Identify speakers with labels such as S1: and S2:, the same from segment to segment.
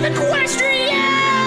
S1: of Equestria!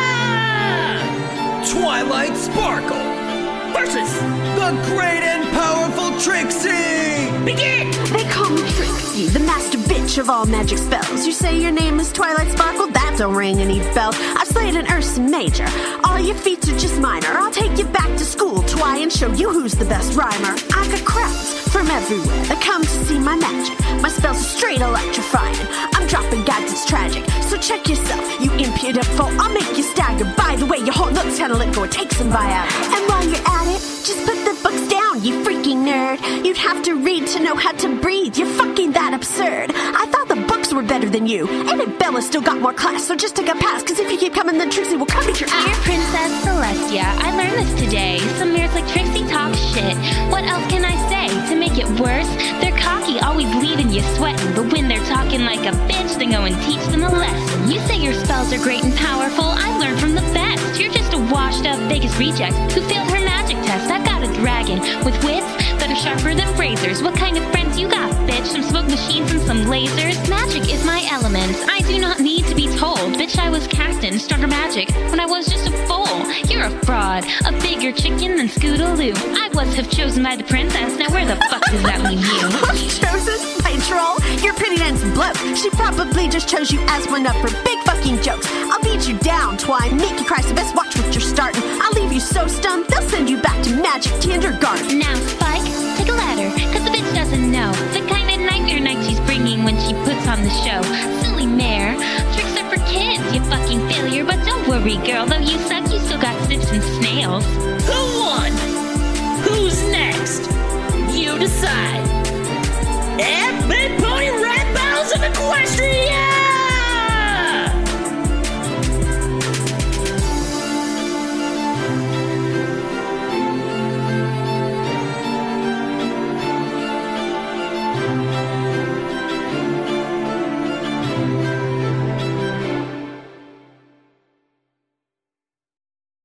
S2: Twilight Sparkle
S1: Versus
S2: the great and powerful Trixie!
S1: Begin!
S3: They call me Trixie, the master bitch of all magic spells. You say your name is Twilight Sparkle? That don't ring any bells. I've slayed an Ursa Major. All your feats are just minor. I'll take you back to school, Twi, and show you who's the best rhymer. I got crowds from everywhere that come to see my magic. My spells are straight electrifying. I'm dropping gadgets tragic. So check yourself, you impudent fool. I'll make you stagger. By the way, your whole looks kinda lit, go take some Viagra. And while you're at it, just put the books down, you freaking nerd. You'd have to read to know how to breathe. You're fucking that absurd. I thought the books were better than you. And if Bella still got more class, so just take a pass. Cause if you keep coming, then Trixie will come at your ass.
S4: Dear Princess Celestia, I learned this today. Some mirrors like Trixie talk shit. What else can I say? To make it worse, they're cocky, always leaving you sweating. But when they're talking like a bitch, then go and teach them a lesson. You say your spells are great and powerful. I learned from the best. You're just a washed up Vegas reject who failed her magic test. I got a dragon with wits that are sharper than razors. What kind of friends you got, bitch? Some smoke machines and some lasers? Magic is my element. I do not need to be told. Bitch, I was cast in starter magic when I was just a fool. You're a fraud, a bigger chicken than Scootaloo. I was have chosen by the princess. Now where the fuck does that leave you?
S3: Chosen by a troll? You're a pretty dancing bloke. She probably just chose you as one of her big fucking jokes. I'll beat you down, Twi, make you cry, so best watch what you're starting. I'll leave you so stunned, they'll send you back to magic kindergarten.
S4: Now, Spike, take a ladder, cause the bitch doesn't know the kind of nightmare night she's bringing when she puts on the show. Silly mare, tricks are for kids, you fucking failure. But don't worry, girl, though you suck, you still got snips and snails.
S1: Who won? Who's next? You decide. At Big Pony Rap Battles of Equestria!